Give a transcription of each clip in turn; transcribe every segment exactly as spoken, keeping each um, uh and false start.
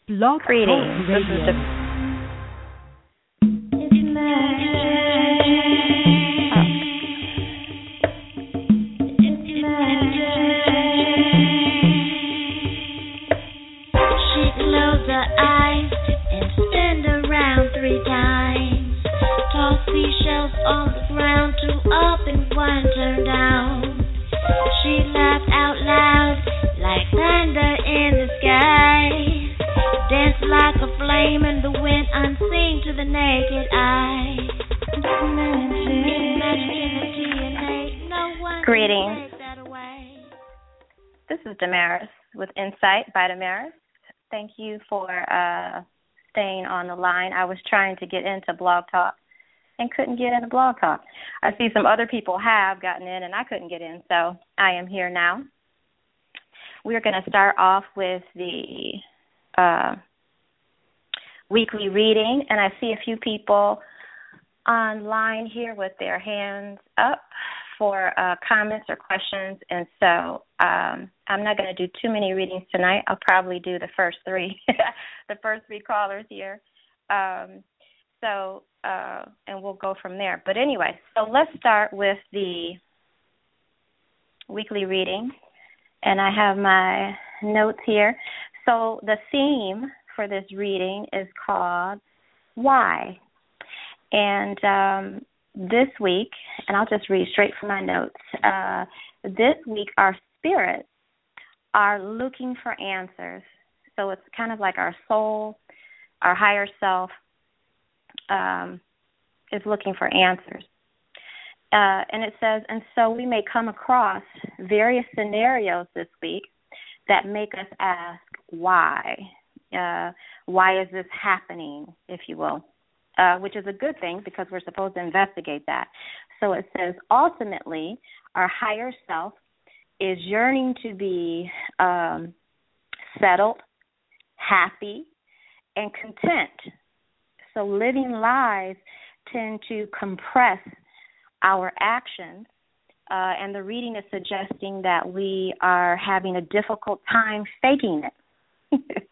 Blog Greetings. Talk This is Radio. the She closed her eyes and spin around three times. Toss seashells on the ground, two up and one turned down. She laughed out loud like thunder in the sky. Danced like a flame in the wind, unseen to the naked eye. Greetings. This is Damaris with Insight by Damaris. Thank you for uh, staying on the line. I was trying to get into Blog Talk and couldn't get into Blog Talk. I see some other people have gotten in and I couldn't get in, so I am here now. We're going to start off with the uh, weekly reading, and I see a few people online here with their hands up for uh, comments or questions, and so um, I'm not going to do too many readings tonight. I'll probably do the first three, the first three callers here. Um, so, uh, and we'll go from there. But anyway, so let's start with the weekly reading, and I have my notes here. So the theme for this reading is called Why? And um, this week, and I'll just read straight from my notes, uh, this week our spirits are looking for answers. So it's kind of like our soul, our higher self um, is looking for answers. Uh, and it says, and so we may come across various scenarios this week that make us ask why. Uh, why is this happening, if you will? Uh, which is a good thing because we're supposed to investigate that. So it says, ultimately, our higher self is yearning to be um, settled, happy, and content. So living lives tend to compress our actions, uh, and the reading is suggesting that we are having a difficult time faking it.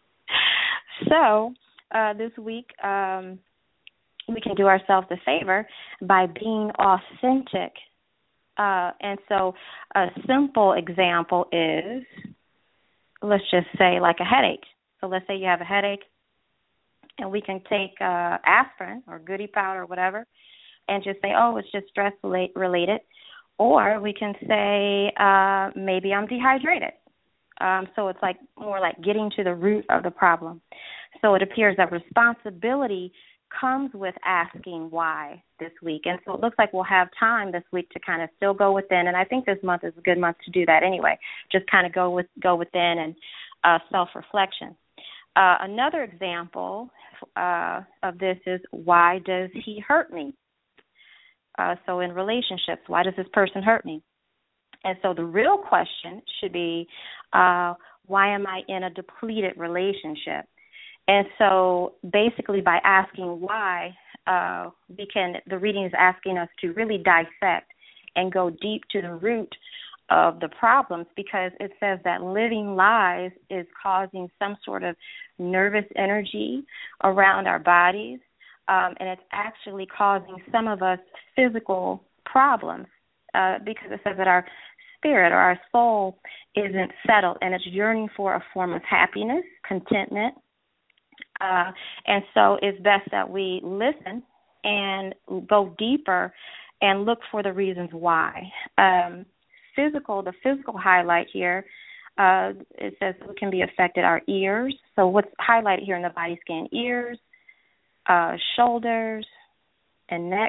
so uh, this week, um, we can do ourselves a favor by being authentic. Uh, and so a simple example is, let's just say like a headache. So let's say you have a headache, and we can take uh, aspirin or goody powder or whatever and just say, oh, it's just stress related. Or we can say, uh, maybe I'm dehydrated. Um, so it's like more like getting to the root of the problem. So it appears that responsibility comes with asking why this week. And so it looks like we'll have time this week to kind of still go within, and I think this month is a good month to do that anyway, just kind of go with go within and uh, self-reflection. Uh, another example uh, of this is, why does he hurt me? Uh, so in relationships, why does this person hurt me? And so the real question should be, uh, why am I in a depleted relationship? And so basically by asking why, uh, we can, the reading is asking us to really dissect and go deep to the root of the problems, because it says that living lies is causing some sort of nervous energy around our bodies, um, and it's actually causing some of us physical problems uh, because it says that our spirit or our soul isn't settled and it's yearning for a form of happiness, contentment. Uh, and so it's best that we listen and go deeper and look for the reasons why. Um, physical, the physical highlight here, uh, it says it can be affected our ears. So what's highlighted here in the body scan, ears, uh, shoulders, and neck,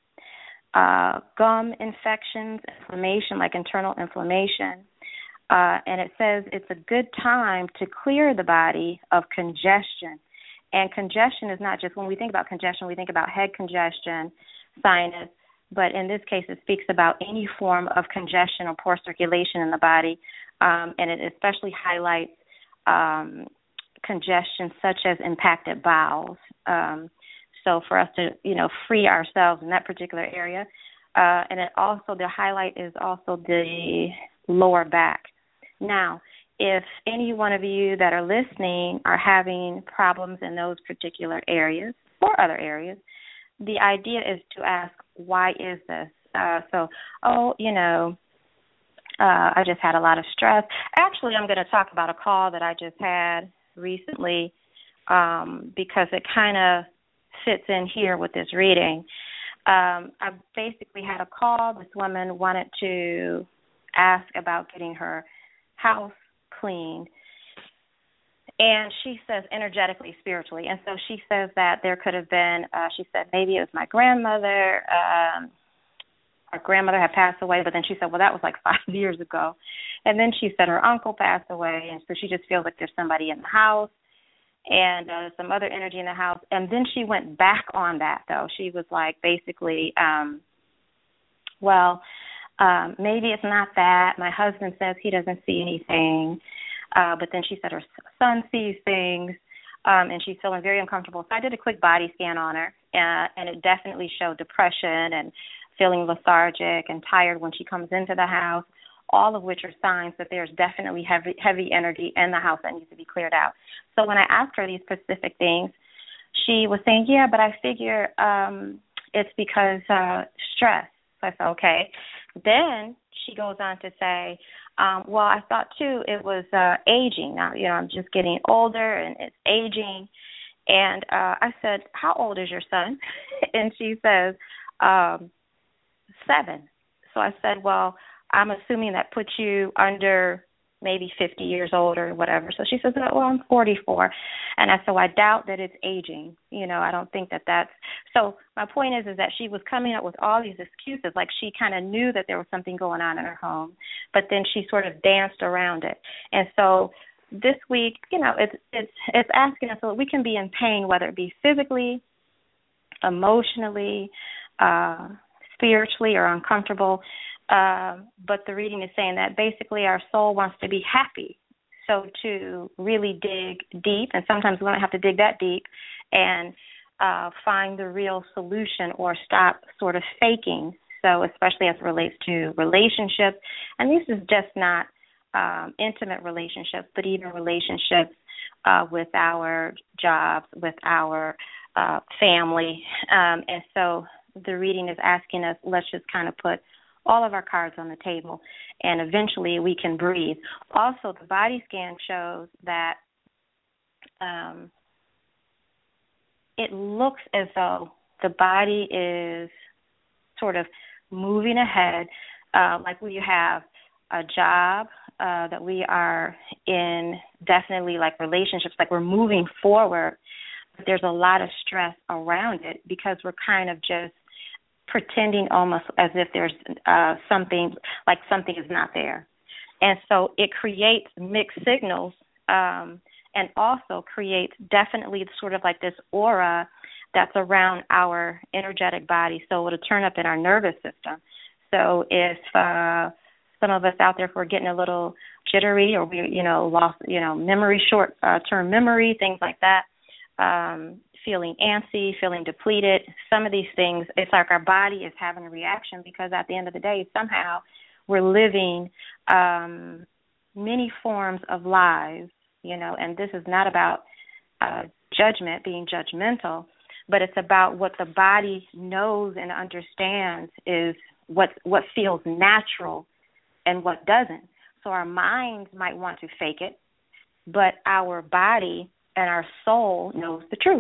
uh, gum infections, inflammation, like internal inflammation. Uh, and it says it's a good time to clear the body of congestion. And congestion is not just, when we think about congestion, we think about head congestion, sinus, but in this case it speaks about any form of congestion or poor circulation in the body, um, and it especially highlights um, congestion such as impacted bowels. Um, so for us to, you know, free ourselves in that particular area. Uh, and it also, the highlight is also the lower back. Now, if any one of you that are listening are having problems in those particular areas or other areas, the idea is to ask, why is this? Uh, so, oh, you know, uh, I just had a lot of stress. Actually, I'm going to talk about a call that I just had recently um, because it kind of fits in here with this reading. Um, I basically had a call. This woman wanted to ask about getting her house cleaned. And she says energetically, spiritually. And so she says that there could have been, uh, she said maybe it was my grandmother. Um, our grandmother had passed away, but then she said, well, that was like five years ago. And then she said her uncle passed away, and so she just feels like there's somebody in the house and uh, some other energy in the house. And then she went back on that, though. She was like basically, um, well, um, maybe it's not that. My husband says he doesn't see anything. Uh, but then she said her son sees things, um, and she's feeling very uncomfortable. So I did a quick body scan on her, uh, and it definitely showed depression and feeling lethargic and tired when she comes into the house, all of which are signs that there's definitely heavy, heavy energy in the house that needs to be cleared out. So when I asked her these specific things, she was saying, yeah, but I figure um, it's because uh, stress. So I said, okay. Then she goes on to say, Um, well, I thought, too, it was uh, aging. Now, you know, I'm just getting older, and it's aging. And uh, I said, how old is your son? And she says, um, seven. So I said, well, I'm assuming that puts you under maybe fifty years old or whatever. So she says, well, I'm forty-four. And I said, well, I doubt that it's aging. You know, I don't think that that's. So my point is, is that she was coming up with all these excuses, like she kind of knew that there was something going on in her home, but then she sort of danced around it. And so this week, you know, it's it's it's asking us so that we can be in pain, whether it be physically, emotionally, uh, spiritually, or uncomfortable. Uh, but the reading is saying that basically our soul wants to be happy. So to really dig deep, and sometimes we don't have to dig that deep, and uh, find the real solution or stop sort of faking. So especially as it relates to relationships, and this is just not um, intimate relationships, but even relationships uh, with our jobs, with our uh, family. Um, and so the reading is asking us, let's just kind of put all of our cards on the table, and eventually we can breathe. Also, the body scan shows that um, it looks as though the body is sort of moving ahead, uh, like we have a job uh, that we are in, definitely like relationships, like we're moving forward, but there's a lot of stress around it because we're kind of just pretending almost as if there's uh, something, like something is not there. And so it creates mixed signals um, and also creates definitely sort of like this aura that's around our energetic body. So it'll turn up in our nervous system. So if uh, some of us out there, if we're getting a little jittery or we, you know, lost, you know, memory, short-term uh, memory, things like that, um, feeling antsy, feeling depleted, some of these things, it's like our body is having a reaction because at the end of the day, somehow we're living um, many forms of lives, you know, and this is not about uh, judgment, being judgmental, but it's about what the body knows and understands is what what feels natural and what doesn't. So our minds might want to fake it, but our body and our soul knows the truth.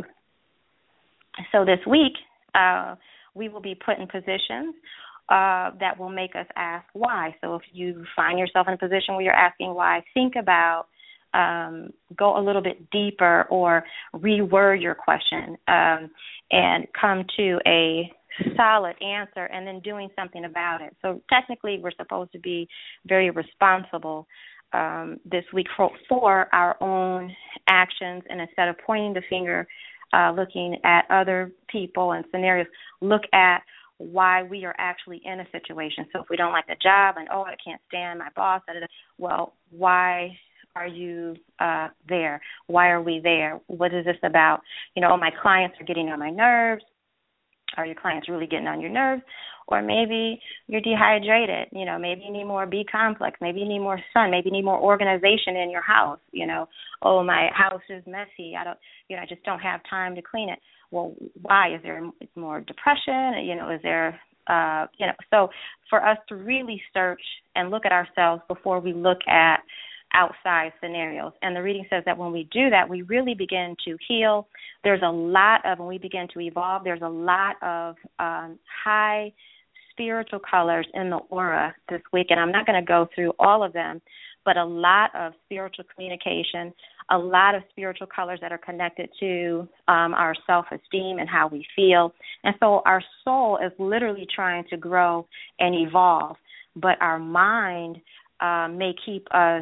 So this week, uh, we will be put in positions uh, that will make us ask why. So if you find yourself in a position where you're asking why, think about, um, go a little bit deeper or reword your question um, and come to a solid answer and then doing something about it. So technically, we're supposed to be very responsible um, this week for, for our own actions, and instead of pointing the finger, Uh, looking at other people and scenarios, look at why we are actually in a situation. So if we don't like the job and, oh, I can't stand my boss, da, da, da, well, why are you uh, there? Why are we there? What is this about? You know, oh, my clients are getting on my nerves. Are your clients really getting on your nerves? Or maybe you're dehydrated. You know, maybe you need more B complex. Maybe you need more sun. Maybe you need more organization in your house. You know, oh, my house is messy. I don't, you know, I just don't have time to clean it. Well, why? Is there more depression? You know, is there, uh, you know, so for us to really search and look at ourselves before we look at outside scenarios. And the reading says that when we do that, we really begin to heal. There's a lot of, when we begin to evolve, there's a lot of um, high spiritual colors in the aura this week. And I'm not going to go through all of them, but a lot of spiritual communication, a lot of spiritual colors that are connected to um, our self-esteem and how we feel. And so our soul is literally trying to grow and evolve, but our mind uh, may keep us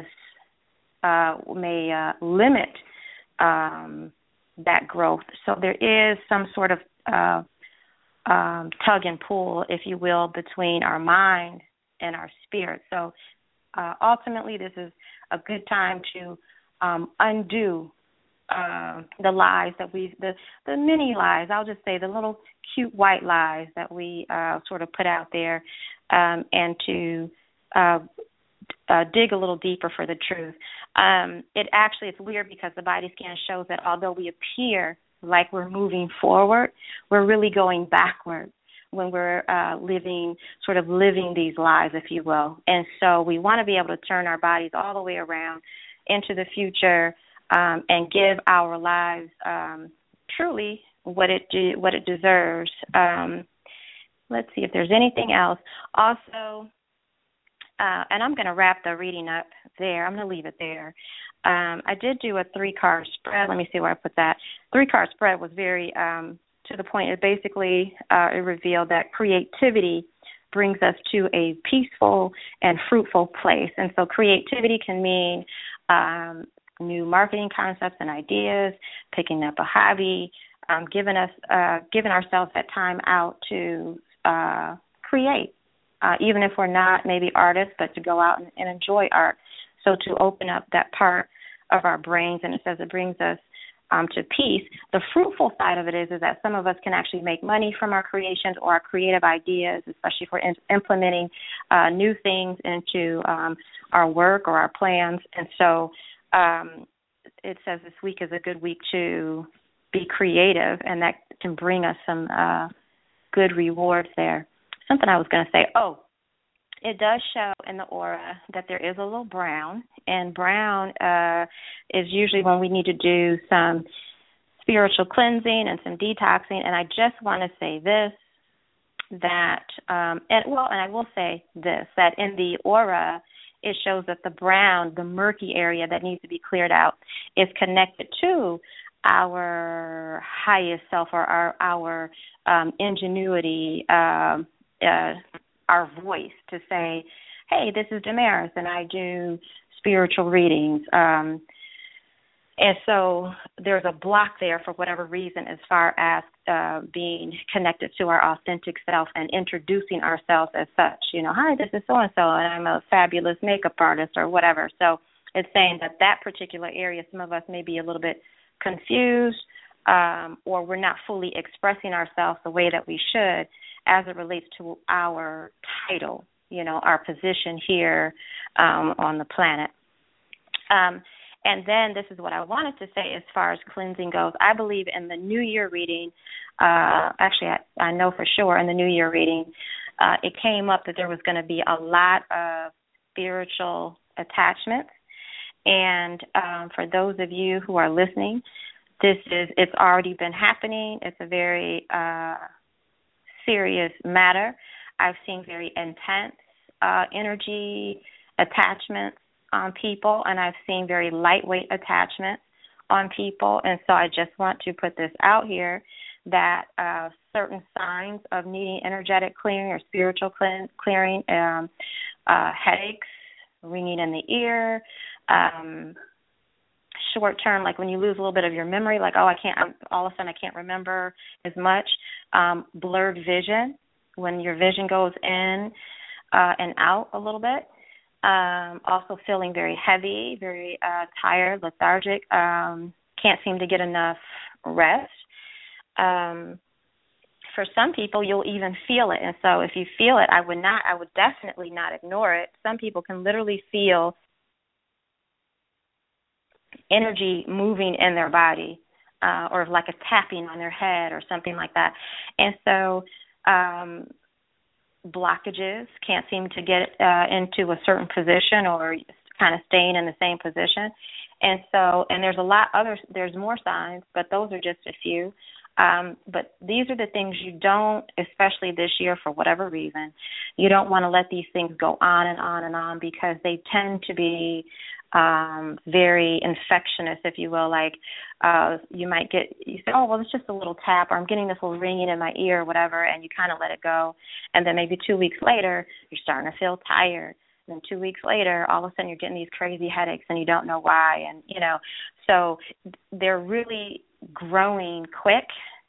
Uh, may uh, limit um, that growth. So there is some sort of uh, um, tug and pull, if you will, between our mind and our spirit. So uh, ultimately, this is a good time to um, undo uh, the lies that we, the, the many lies, I'll just say the little cute white lies that we uh, sort of put out there, um, and to uh, Uh, dig a little deeper for the truth. Um, it actually, it's weird because the body scan shows that although we appear like we're moving forward, we're really going backward when we're uh, living, sort of living these lives, if you will. And so we want to be able to turn our bodies all the way around into the future um, and give our lives um, truly what it de- what it deserves. Um, let's see if there's anything else. Also, Uh, and I'm going to wrap the reading up there. I'm going to leave it there. Um, I did do a three-card spread. Let me see where I put that. Three-card spread was very um, to the point. It basically uh, it revealed that creativity brings us to a peaceful and fruitful place. And so creativity can mean um, new marketing concepts and ideas, picking up a hobby, um, giving us uh, giving ourselves that time out to uh, create. Uh, even if we're not maybe artists, but to go out and, and enjoy art. So to open up that part of our brains, and it says it brings us um, to peace. The fruitful side of it is, is that some of us can actually make money from our creations or our creative ideas, especially for in- implementing uh, new things into um, our work or our plans. And so um, it says this week is a good week to be creative, and that can bring us some uh, good rewards there. Something I was going to say, oh, it does show in the aura that there is a little brown, and brown uh, is usually when we need to do some spiritual cleansing and some detoxing. And I just want to say this, that, um, and well, and I will say this, that in the aura, it shows that the brown, the murky area that needs to be cleared out is connected to our highest self or our, our um, ingenuity, um, Uh, our voice to say, hey, this is Damaris, and I do spiritual readings. Um, and so there's a block there for whatever reason as far as uh, being connected to our authentic self and introducing ourselves as such. You know, hi, this is so-and-so, and I'm a fabulous makeup artist or whatever. So it's saying that that particular area, some of us may be a little bit confused um, or we're not fully expressing ourselves the way that we should, as it relates to our title, you know, our position here um, on the planet. Um, and then this is what I wanted to say as far as cleansing goes. I believe in the New Year reading, uh, actually I, I know for sure in the New Year reading, uh, it came up that there was going to be a lot of spiritual attachments. And um, for those of you who are listening, this is, it's already been happening. It's a very uh, serious matter. I've seen very intense uh, energy attachments on people, and I've seen very lightweight attachments on people. And so I just want to put this out here that uh, certain signs of needing energetic clearing or spiritual clean, clearing, um, uh, headaches, ringing in the ear, um, short term, like when you lose a little bit of your memory, like, oh, I can't, I'm, all of a sudden I can't remember as much. Um, blurred vision, when your vision goes in uh, and out a little bit. Um, also feeling very heavy, very uh, tired, lethargic, um, can't seem to get enough rest. Um, for some people, you'll even feel it. And so if you feel it, I would not, I would definitely not ignore it. Some people can literally feel energy moving in their body, uh, or like a tapping on their head or something like that. And so um, blockages can't seem to get uh, into a certain position or kind of staying in the same position. And so, and there's a lot other, there's more signs, but those are just a few. Um, but these are the things you don't, especially this year for whatever reason, you don't want to let these things go on and on and on because they tend to be um, very infectious, if you will. Like uh, you might get, you say, oh, well, it's just a little tap, or I'm getting this little ringing in my ear or whatever, and you kind of let it go. And then maybe two weeks later, you're starting to feel tired. And then two weeks later, all of a sudden you're getting these crazy headaches and you don't know why. And, you know, so they're really growing quick.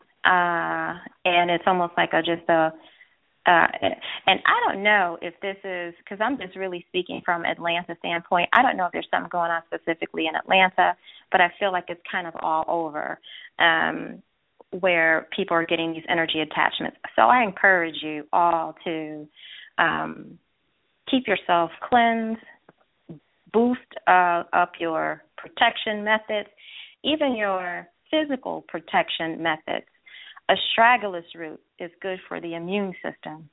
Uh, and it's almost like a just a, uh, and I don't know if this is, because I'm just really speaking from Atlanta standpoint, I don't know if there's something going on specifically in Atlanta, but I feel like it's kind of all over um, where people are getting these energy attachments. So I encourage you all to um, keep yourself cleansed, boost uh, up your protection methods, even your physical protection methods. Astragalus root is good for the immune system.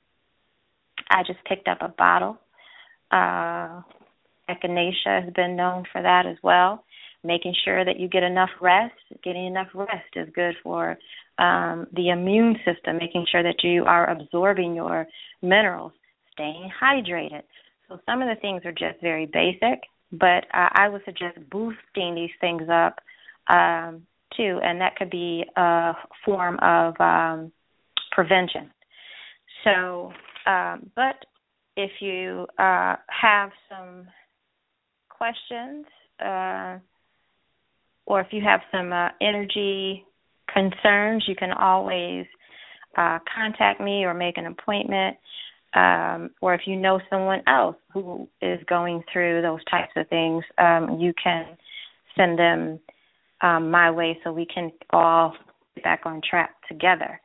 I just picked up a bottle. Uh, echinacea has been known for that as well. Making sure that you get enough rest. Getting enough rest is good for um, the immune system, making sure that you are absorbing your minerals, staying hydrated. So some of the things are just very basic, but uh, I would suggest boosting these things up um, too, and that could be a form of um, prevention. So, um, but if you uh, have some questions uh, or if you have some uh, energy concerns, you can always uh, contact me or make an appointment. Um, or if you know someone else who is going through those types of things, um, you can send them um, my way so we can all get back on track together.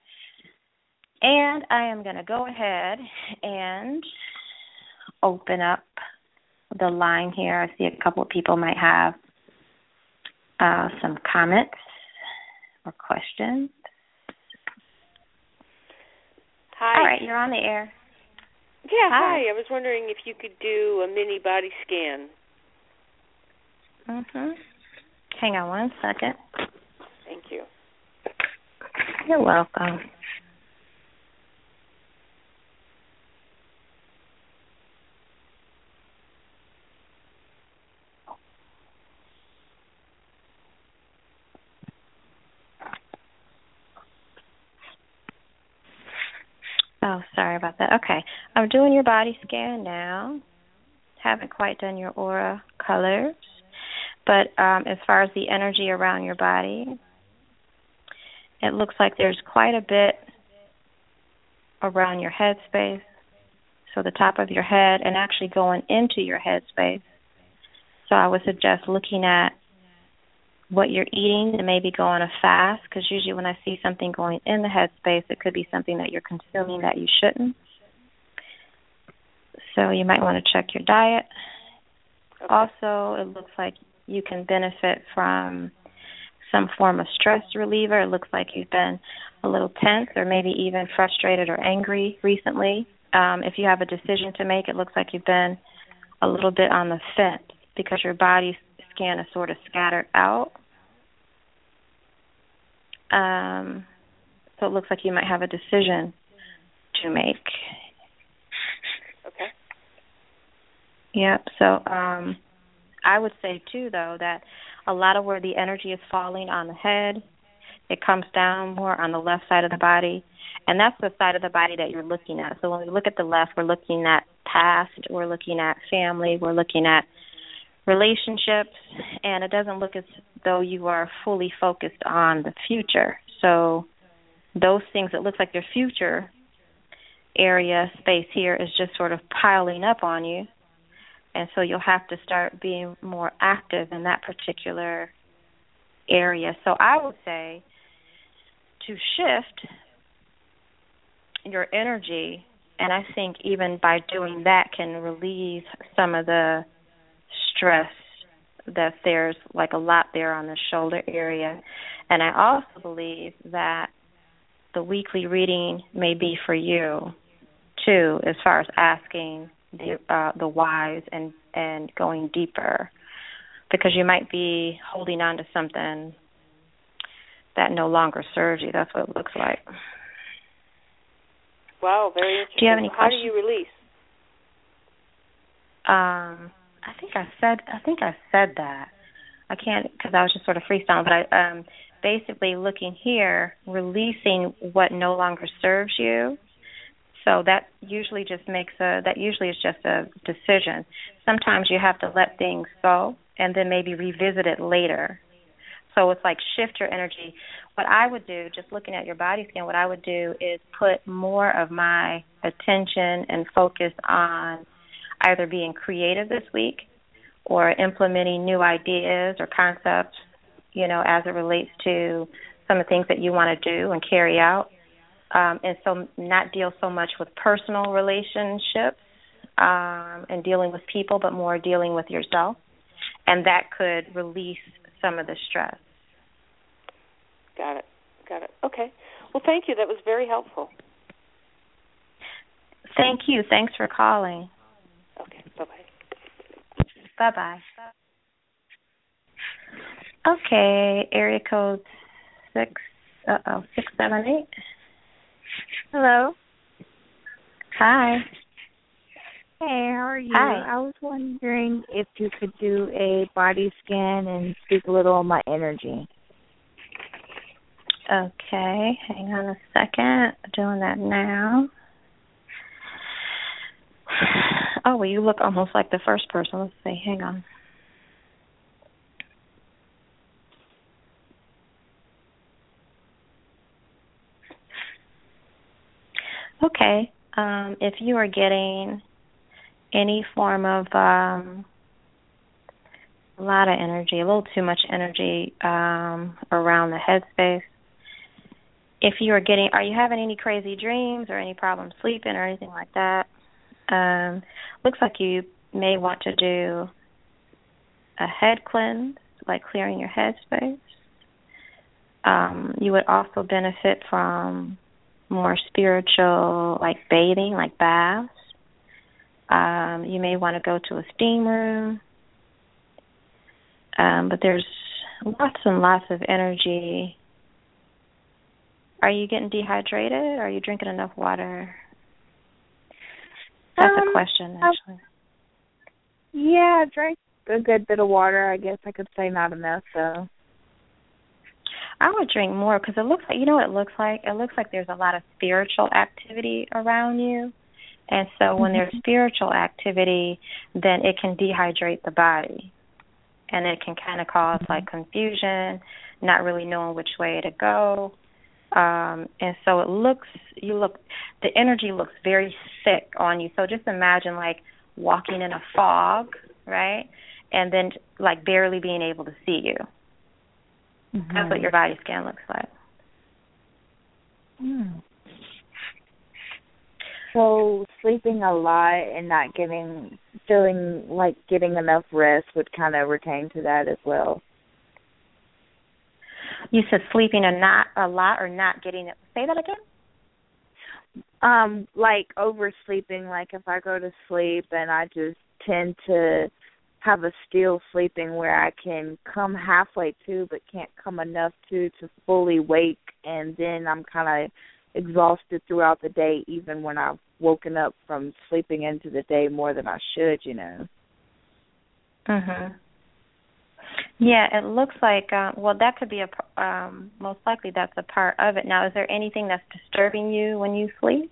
And I am going to go ahead and open up the line here. I see a couple of people might have uh, some comments or questions. Hi. All right, you're on the air. Yeah, hi. hi. I was wondering if you could do a mini body scan. Mm-hmm. Hang on one second. Thank you. You're welcome. Oh, sorry about that. Okay. I'm doing your body scan now. Haven't quite done your aura colors. But um, as far as the energy around your body, it looks like there's quite a bit around your head space. So the top of your head and actually going into your head space. So I would suggest looking at what you're eating and maybe go on a fast, because usually when I see something going in the headspace, it could be something that you're consuming that you shouldn't. So you might want to check your diet. Okay. Also, it looks like you can benefit from some form of stress reliever. It looks like you've been a little tense or maybe even frustrated or angry recently. Um, if you have a decision to make, it looks like you've been a little bit on the fence because your body scan is sort of scattered out. Um, so it looks like you might have a decision to make. Okay. Yep. So um, I would say, too, though, that a lot of where the energy is falling on the head, it comes down more on the left side of the body, and that's the side of the body that you're looking at. So when we look at the left, we're looking at past, we're looking at family, we're looking at relationships, and it doesn't look as though you are fully focused on the future. So those things, it looks like your future area space here is just sort of piling up on you, and so you'll have to start being more active in that particular area. So I would say to shift your energy, and I think even by doing that can relieve some of the stress that there's like a lot there on the shoulder area. And I also believe that the weekly reading may be for you too, as far as asking the uh, the whys and and going deeper, because you might be holding on to something that no longer serves you. That's what it looks like. Wow, very interesting. Do you have any How questions? do you release? Um, I think I said I think I said that. I can't because I was just sort of freestyling. But I um, basically looking here, releasing what no longer serves you. So that usually just makes a that usually is just a decision. Sometimes you have to let things go and then maybe revisit it later. So it's like shift your energy. What I would do, just looking at your body scan, what I would do is put more of my attention and focus on either being creative this week or implementing new ideas or concepts, you know, as it relates to some of the things that you want to do and carry out. Um, and so not deal so much with personal relationships um, and dealing with people, but more dealing with yourself. And that could release some of the stress. Got it. Got it. Okay. Well, thank you. That was very helpful. Thank you. Thanks for calling. Okay. Bye-bye. Bye-bye. Okay. Area code six, uh-oh, six seven eight. Hello. Hi. Hey, how are you? Hi. I was wondering if you could do a body scan and speak a little on my energy. Okay, hang on a second. Doing that now. Oh, well, you look almost like the first person. Let's see. Hang on. Okay. Um, if you are getting any form of um, a lot of energy, a little too much energy um, around the headspace, if you are getting, are you having any crazy dreams or any problems sleeping or anything like that? Um, looks like you may want to do a head cleanse, like clearing your headspace. Um, you would also benefit from more spiritual, like bathing, like baths. Um, you may want to go to a steam room. Um, but there's lots and lots of energy. Are you getting dehydrated? Are you drinking enough water? That's um, a question, actually. Yeah, I drank a good bit of water. I guess I could say not enough, though. I would drink more because it looks like, you know what it looks like? It looks like there's a lot of spiritual activity around you. And so when there's spiritual activity, then it can dehydrate the body. And it can kind of cause like confusion, not really knowing which way to go. Um, and so it looks, you look, the energy looks very thick on you. So just imagine like walking in a fog, right? And then like barely being able to see you. Mm-hmm. That's what your body scan looks like. Mm. So sleeping a lot and not getting, feeling like getting enough rest would kind of retain to that as well. You said sleeping a not a lot or not getting it. Say that again. Um, like oversleeping. Like if I go to sleep and I just tend to have a still sleeping where I can come halfway to, but can't come enough to to fully wake, and then I'm kind of exhausted throughout the day, even when I've woken up from sleeping into the day more than I should. You know. Mhm. Yeah, it looks like, uh, well, that could be a, um, most likely that's a part of it. Now, is there anything that's disturbing you when you sleep?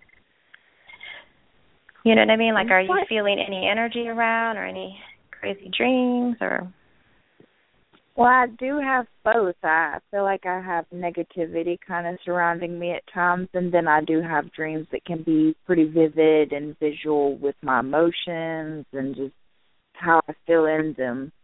You know what I mean? Like, are you feeling any energy around or any crazy dreams or? Well, I do have both. I feel like I have negativity kind of surrounding me at times, and then I do have dreams that can be pretty vivid and visual with my emotions and just how I feel in them.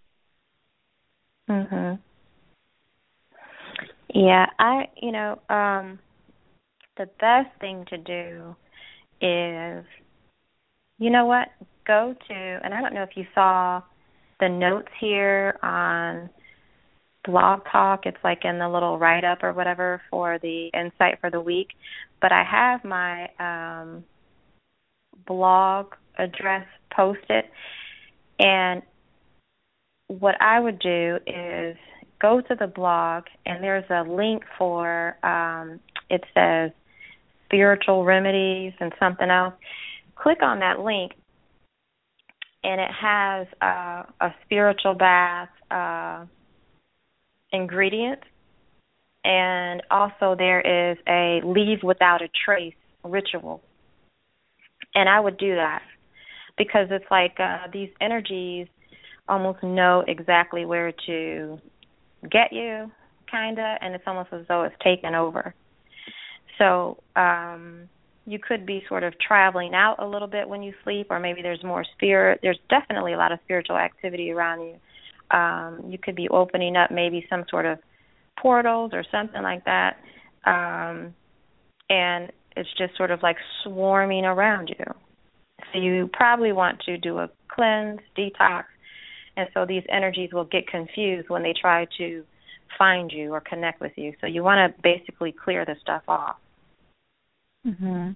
Mhm. Yeah, I, you know, um, the best thing to do is, you know what, go to, and I don't know if you saw the notes here on Blog Talk. It's like in the little write-up or whatever for the insight for the week. But I have my um, blog address posted. And what I would do is go to the blog, and there's a link for, um, it says spiritual remedies and something else. Click on that link, and it has uh, a spiritual bath uh, ingredient, and also there is a leave without a trace ritual. And I would do that because it's like uh, these energies almost know exactly where to get you, kind of, and it's almost as though it's taken over. So um, you could be sort of traveling out a little bit when you sleep, or maybe there's more spirit. There's definitely a lot of spiritual activity around you. Um, you could be opening up maybe some sort of portals or something like that, um, and it's just sort of like swarming around you. So you probably want to do a cleanse, detox, and so these energies will get confused when they try to find you or connect with you. So you want to basically clear the stuff off. Mhm.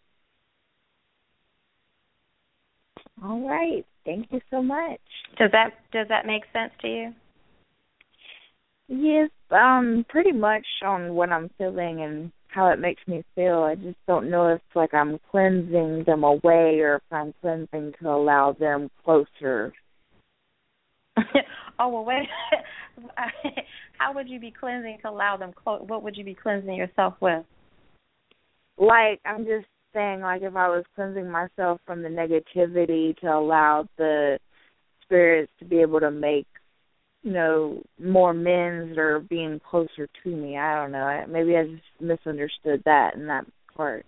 All right. Thank you so much. Does that does that make sense to you? Yes, um, pretty much on what I'm feeling and how it makes me feel. I just don't know if like I'm cleansing them away or if I'm cleansing to allow them closer. Oh, well, wait. How would you be cleansing to allow them close? What would you be cleansing yourself with? Like, I'm just saying, like, if I was cleansing myself from the negativity to allow the spirits to be able to make, you know, more amends or being closer to me. I don't know. I, maybe I just misunderstood that in that part.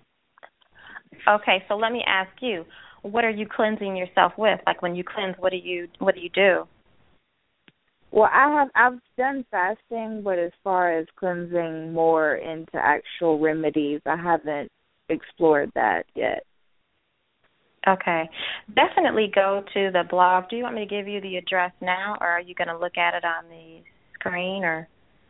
Okay, so let me ask you, what are you cleansing yourself with? Like when you cleanse, what do you what do you do? Well, I have I've done fasting, but as far as cleansing more into actual remedies, I haven't explored that yet. Okay. Definitely go to the blog. Do you want me to give you the address now, or are you going to look at it on the screen? Or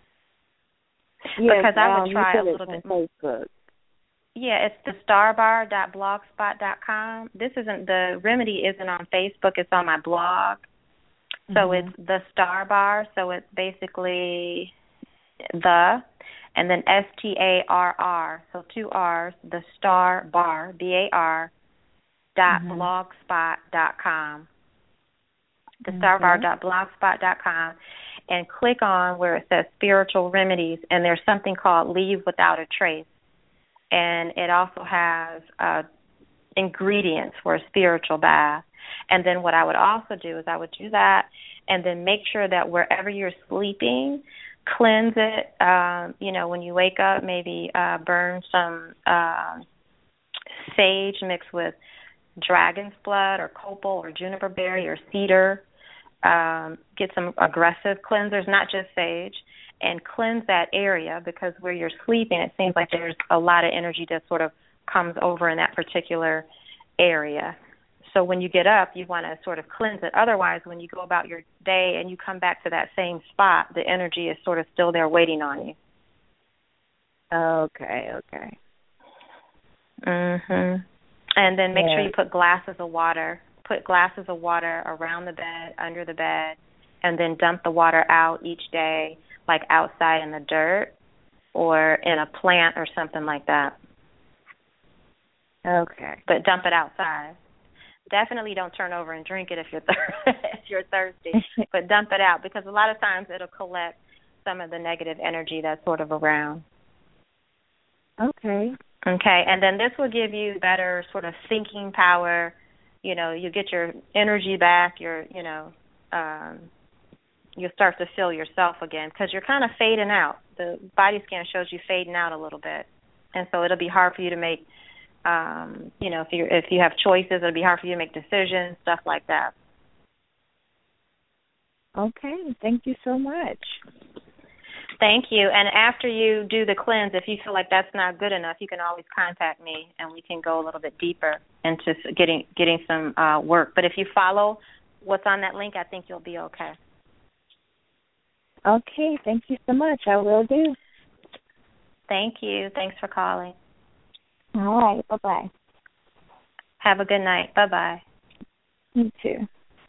yes, because I would um, try you a said little it's bit on Facebook. Yeah, it's the starbar dot blogspot dot com. This isn't the remedy isn't on Facebook, it's on my blog. So mm-hmm. It's the Starbar, so it's basically the and then S T A R R, so two R's, the Starbar, B A R dot mm-hmm. blogspot dot com. The mm-hmm. starbar dot blogspot dot com, and click on where it says spiritual remedies, and there's something called Leave Without a Trace. And it also has uh, ingredients for a spiritual bath. And then what I would also do is I would do that and then make sure that wherever you're sleeping, cleanse it. Um, you know, when you wake up, maybe uh, burn some uh, sage mixed with dragon's blood or copal or juniper berry or cedar. Um, get some aggressive cleansers, not just sage, and cleanse that area, because where you're sleeping, it seems like there's a lot of energy that sort of comes over in that particular area. So when you get up, you want to sort of cleanse it. Otherwise, when you go about your day and you come back to that same spot, the energy is sort of still there waiting on you. Okay, okay. Mhm. And then make yeah. sure you put glasses of water. Put glasses of water around the bed, under the bed, and then dump the water out each day, like outside in the dirt or in a plant or something like that. Okay. But dump it outside. Definitely don't turn over and drink it if you're thir- if you're thirsty, but dump it out, because a lot of times it'll collect some of the negative energy that's sort of around. Okay. Okay, and then this will give you better sort of thinking power. You know, you get your energy back, your, you know, um, you'll start to feel yourself again, because you're kind of fading out. The body scan shows you fading out a little bit, and so it'll be hard for you to make, um, you know, if you if you have choices, it'll be hard for you to make decisions, stuff like that. Okay, thank you so much. Thank you. And after you do the cleanse, if you feel like that's not good enough, you can always contact me, and we can go a little bit deeper into getting getting some uh, work. But if you follow what's on that link, I think you'll be okay. Okay. Thank you so much. I will do. Thank you. Thanks for calling. All right. Bye-bye. Have a good night. Bye-bye. You too.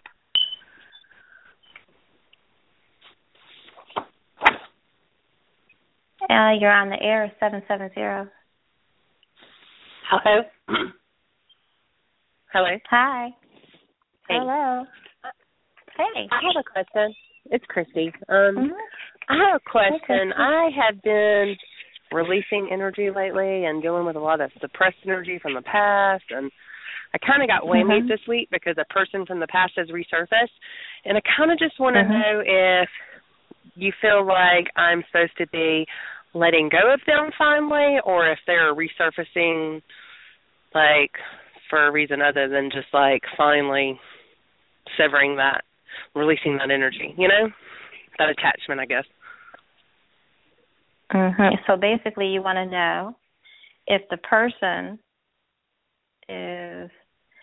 Uh, you're on the air, seven seven zero. Hello. Hello. Hi. Hey. Hello. Hey, I have a question. It's Christy. Um, Mm-hmm. I have a question. I have been releasing energy lately and dealing with a lot of suppressed energy from the past, and I kind of got whammied Mm-hmm. this week because a person from the past has resurfaced, and I kind of just want to Mm-hmm. know if you feel like I'm supposed to be letting go of them finally, or if they're resurfacing, like, for a reason other than just, like, finally severing that, releasing that energy, you know, that attachment, I guess. Mm-hmm. So basically you want to know if the person is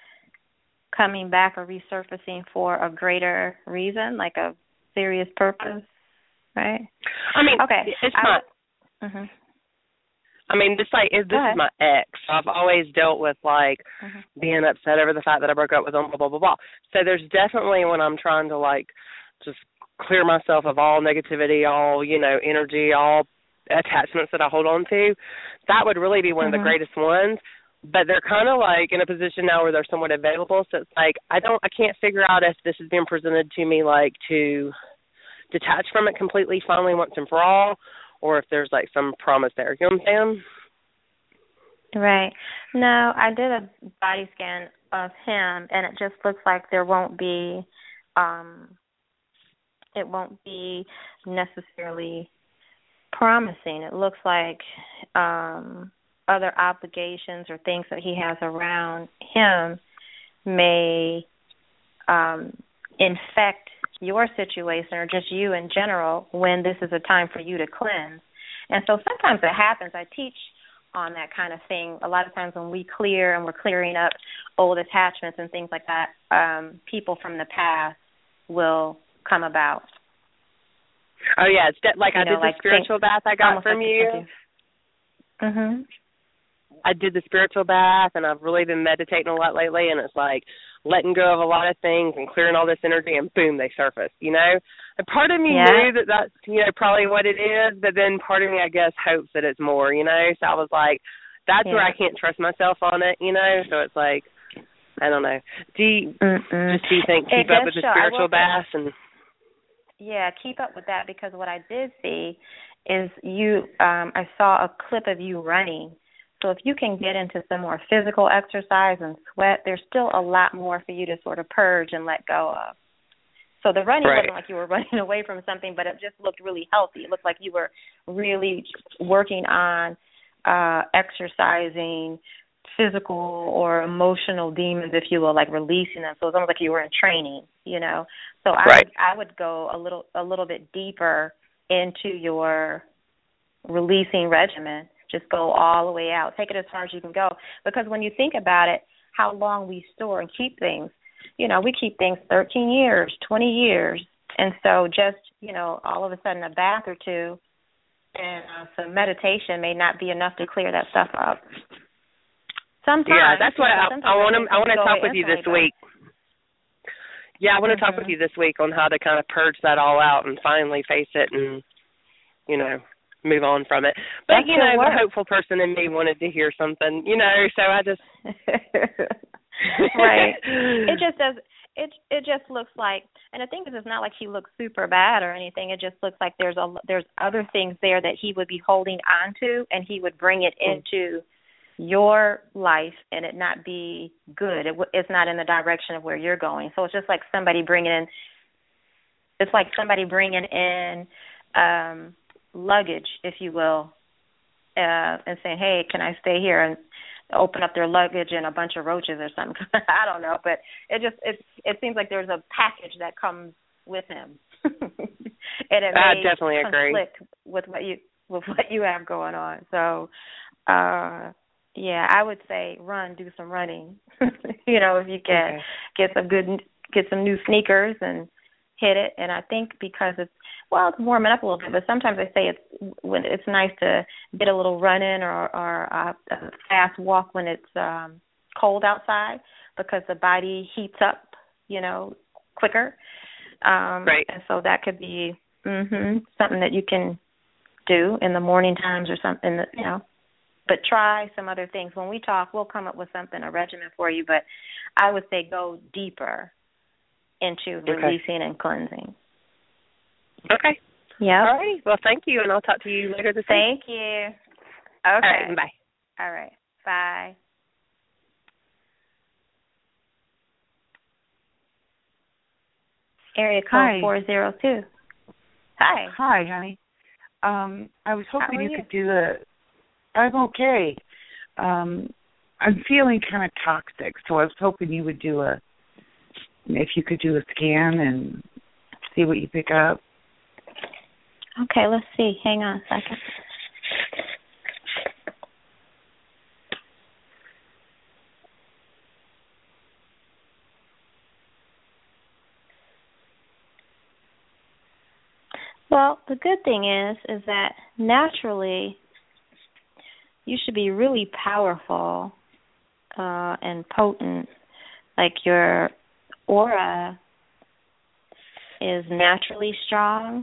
coming back or resurfacing for a greater reason, like a serious purpose, right? I mean, okay. it's I not. Mm-hmm. I mean, just like if this is my ex. I've always dealt with like mm-hmm. being upset over the fact that I broke up with him, blah blah blah blah. So there's definitely when I'm trying to like just clear myself of all negativity, all you know, energy, all attachments that I hold on to. That would really be one mm-hmm. of the greatest ones. But they're kind of like in a position now where they're somewhat available. So it's like I don't, I can't figure out if this is being presented to me like to detach from it completely, finally, once and for all, or if there's like some promise there. You know what I'm saying? Right. No, I did a body scan of him, and it just looks like there won't be, um, it won't be necessarily promising. It looks like um, other obligations or things that he has around him may um, infect your situation or just you in general when this is a time for you to cleanse. And so sometimes it happens. I teach on that kind of thing. A lot of times when we clear and we're clearing up old attachments and things like that, um, people from the past will come about. Oh, yeah. It's de- like you I know, did the like spiritual bath I got from like you. Mm-hmm. I did the spiritual bath, and I've really been meditating a lot lately, and it's like letting go of a lot of things and clearing all this energy, and boom, they surface, you know? And part of me yeah. knew that that's, you know, probably what it is, but then part of me, I guess, hopes that it's more, you know? So I was like, that's yeah. where I can't trust myself on it, you know? So it's like, I don't know. Do you, just do you think keep up with the spiritual baths? And yeah, keep up with that, because what I did see is you, um, I saw a clip of you running. So if you can get into some more physical exercise and sweat, there's still a lot more for you to sort of purge and let go of. So the running right. wasn't like you were running away from something, but it just looked really healthy. It looked like you were really working on uh, exercising physical or emotional demons, if you will, like releasing them. So it's almost like you were in training, you know. So I right. would, I would go a little a little bit deeper into your releasing regimen. Just go all the way out. Take it as far as you can go. Because when you think about it, how long we store and keep things, you know, we keep things thirteen years, twenty years. And so just, you know, all of a sudden a bath or two and uh, some meditation may not be enough to clear that stuff up. Sometimes. Yeah, that's what I, I want to I want to talk with you this but, week. Yeah, I want to mm-hmm. talk with you this week on how to kind of purge that all out and finally face it and, you know, move on from it. But, That's you know, work. the hopeful person in me wanted to hear something, you know, so I just... right. It just does, it it just looks like, and the thing is, it's not like he looks super bad or anything. It just looks like there's a, there's other things there that he would be holding on to, and he would bring it into your life and it not be good. It, it's not in the direction of where you're going. So it's just like somebody bringing in, it's like somebody bringing in, um, luggage, if you will, uh, and saying, hey, can I stay here, and open up their luggage and a bunch of roaches or something. I don't know, but it just it it seems like there's a package that comes with him. and it I may definitely conflict agree with what you with what you have going on. So, uh, yeah, I would say run, do some running. You know, if you can okay. get some good, get some new sneakers and hit it. And I think because it's well, it's warming up a little bit, but sometimes I say it's when it's nice to get a little run in or or a, a fast walk when it's um, cold outside because the body heats up, you know, quicker. Um, right. And so that could be mm-hmm, something that you can do in the morning times or something that, you know, but try some other things. When we talk, we'll come up with something, a regimen for you, but I would say go deeper into okay. releasing and cleansing. Okay. Yeah. All righty. Well, thank you, and I'll talk to you later this week. Thank you. Okay. All right. Bye. All right. Bye. Area code four zero two. Hi. Hi, honey. Um, I was hoping you, you could do the. I'm okay. Um, I'm feeling kind of toxic, so I was hoping you would do a. If you could do a scan and see what you pick up. Okay, let's see. Hang on a second. Well, the good thing is, is that naturally you should be really powerful uh, and potent. Like your aura is naturally strong.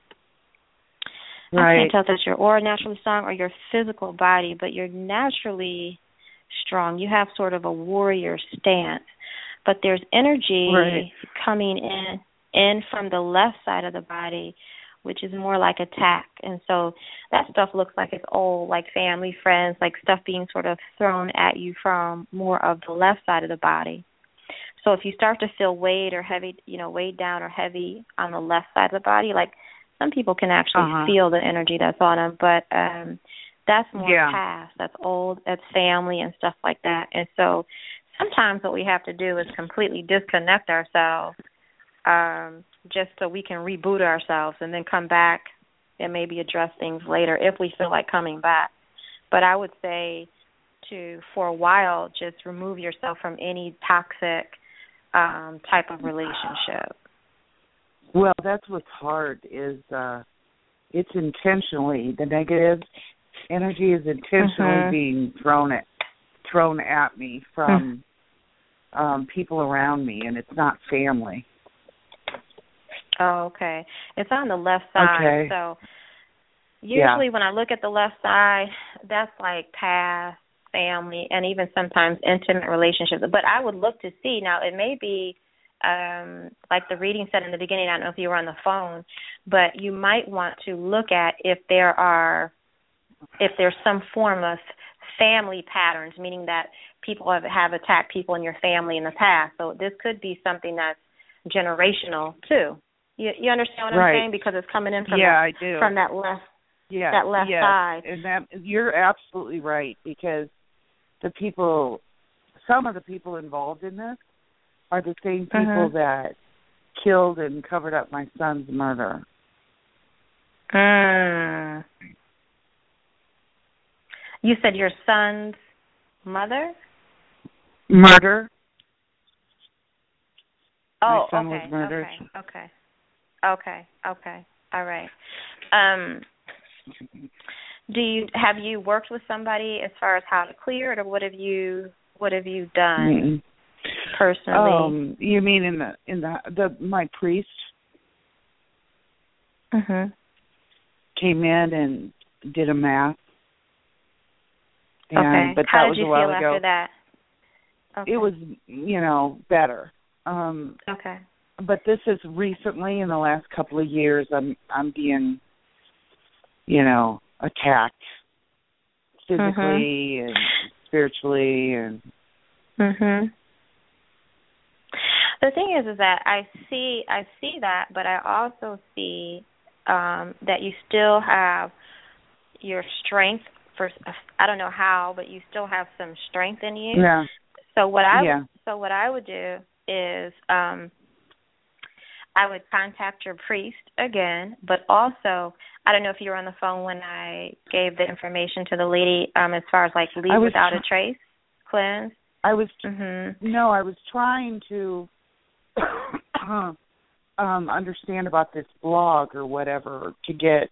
Right. I can't tell if that's your aura naturally strong or your physical body, but you're naturally strong. You have sort of a warrior stance, but there's energy right. coming in in from the left side of the body, which is more like attack. And so that stuff looks like it's old, like family, friends, like stuff being sort of thrown at you from more of the left side of the body. So if you start to feel weight or heavy, you know, weighed down or heavy on the left side of the body, like some people can actually uh-huh. feel the energy that's on them, but um, that's more yeah. past, that's old, that's family and stuff like that. And so sometimes what we have to do is completely disconnect ourselves um, just so we can reboot ourselves and then come back and maybe address things later if we feel like coming back. But I would say to, for a while, just remove yourself from any toxic um, type of relationship. Well, that's what's hard is uh, it's intentionally, the negative energy is intentionally mm-hmm. being thrown at, thrown at me from mm-hmm. um, people around me, and it's not family. Oh, okay. It's on the left side. Okay. So usually yeah. when I look at the left side, that's like past, family, and even sometimes intimate relationships. But I would look to see. Now, it may be, um, like the reading said in the beginning, I don't know if you were on the phone, but you might want to look at if there are, if there's some form of family patterns, meaning that people have, have attacked people in your family in the past. So this could be something that's generational, too. You, you understand what right. I'm saying? Because it's coming in from, yeah, that, I do. from that left yeah, that left yes. side. And that, you're absolutely right, because the people, some of the people involved in this are the same people mm-hmm. that killed and covered up my son's murder. Mm. You said your son's mother? Murder. Oh, my son okay, was murdered. okay, okay, okay, okay. All right. Um, do you have you worked with somebody as far as how to clear it, or what have you what have you done mm-hmm. personally? Um, you mean in the in the the my priest mm-hmm. came in and did a mass. And, okay. But how that did was you a while feel ago. after that? Okay. It was, you know, better. Um, okay. But this is recently, in the last couple of years, I'm I'm being, you know, attacked physically mm-hmm. and spiritually and. Mhm. The thing is, is that I see I see that, but I also see um, that you still have your strength. For I don't know how, but you still have some strength in you. Yeah. So what I yeah. so what I would do is um, I would contact your priest again, but also, I don't know if you were on the phone when I gave the information to the lady um, as far as like leave without a trace, cleanse. I was mm-hmm. no, I was trying to um, understand about this blog or whatever to get,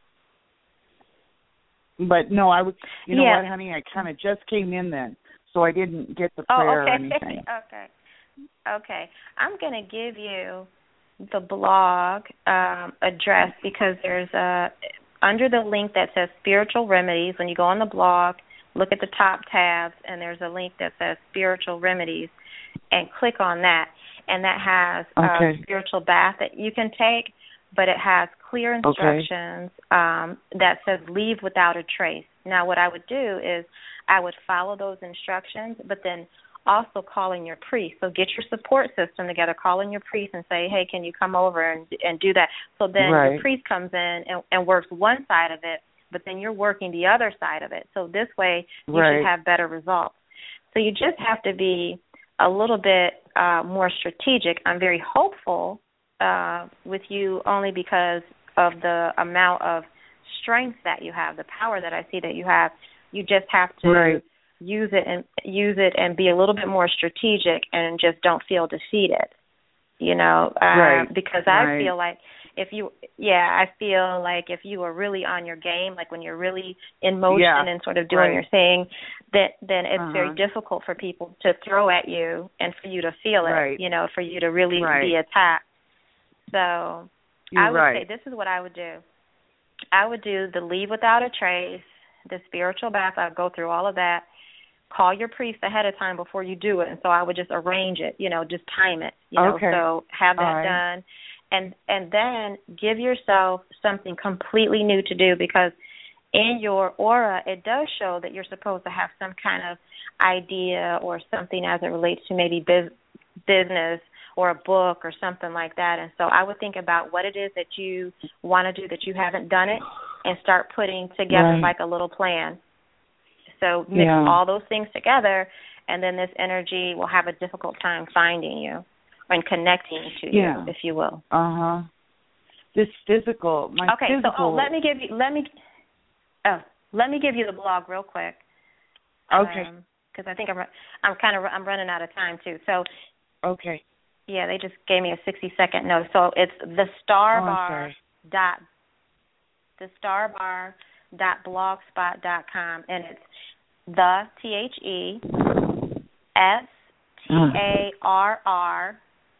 but no, I was. You know yeah. what, honey? I kind of just came in then, so I didn't get the prayer oh, okay. or anything. okay, okay. I'm gonna give you the blog um, address because there's a under the link that says Spiritual Remedies. When you go on the blog, look at the top tabs, and there's a link that says Spiritual Remedies, and click on that. And that has okay. a spiritual bath that you can take, but it has clear instructions okay. um, that says leave without a trace. Now, what I would do is I would follow those instructions, but then also call in your priest. So get your support system together, call in your priest and say, hey, can you come over and and do that? So then right. your priest comes in and, and works one side of it, but then you're working the other side of it. So this way you right. should have better results. So you just have to be a little bit uh, more strategic. I'm very hopeful uh, with you only because of the amount of strength that you have, the power that I see that you have. You just have to right. use it and use it and be a little bit more strategic and just don't feel defeated. You know, uh, right. because I right. feel like if you, yeah, I feel like if you are really on your game, like when you're really in motion yeah. and sort of doing right. your thing, that then it's uh-huh. very difficult for people to throw at you and for you to feel it, right. you know, for you to really right. be attacked. So You're I would right. say this is what I would do. I would do the leave without a trace, the spiritual bath. I'd go through all of that. Call your priest ahead of time before you do it. And so I would just arrange it, you know, just time it, you know, okay. so have that right. done. And and then give yourself something completely new to do, because in your aura, it does show that you're supposed to have some kind of idea or something as it relates to maybe biz, business or a book or something like that. And so I would think about what it is that you want to do that you haven't done it and start putting together right. like a little plan. So mix yeah. all those things together, and then this energy will have a difficult time finding you and connecting to yeah. you, if you will. Uh-huh. This physical, my okay, physical... so oh, let me give you, let me, oh, let me give you the blog real quick. Okay. Because um, I think I'm, I'm kind of, I'm running out of time too. So. Okay. Yeah, they just gave me a sixty second note. So it's the starbar oh, dot the starbar dot blogspot dot com, and it's the T H E S T A R R,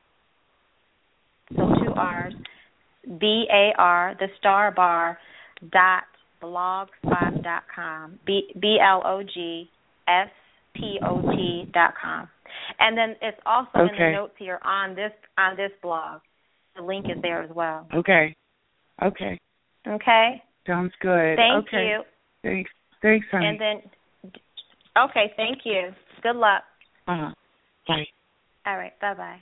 so two R's, B A R, the starbar dot blogspot dot com, B B L O G S P O T dot com. And then it's also okay. in the notes here on this on this blog. The link is there as well. Okay. Okay. Okay. Sounds good. Thank okay. you. Thanks. Thanks, honey. And then, okay, thank you. Good luck. Uh-huh. Bye. All right. Bye-bye.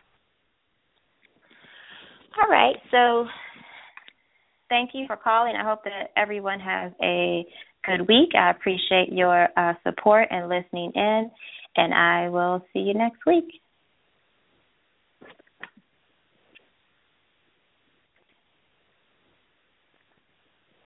All right. So thank you for calling. I hope that everyone has a good week. I appreciate your uh, support and listening in. And I will see you next week.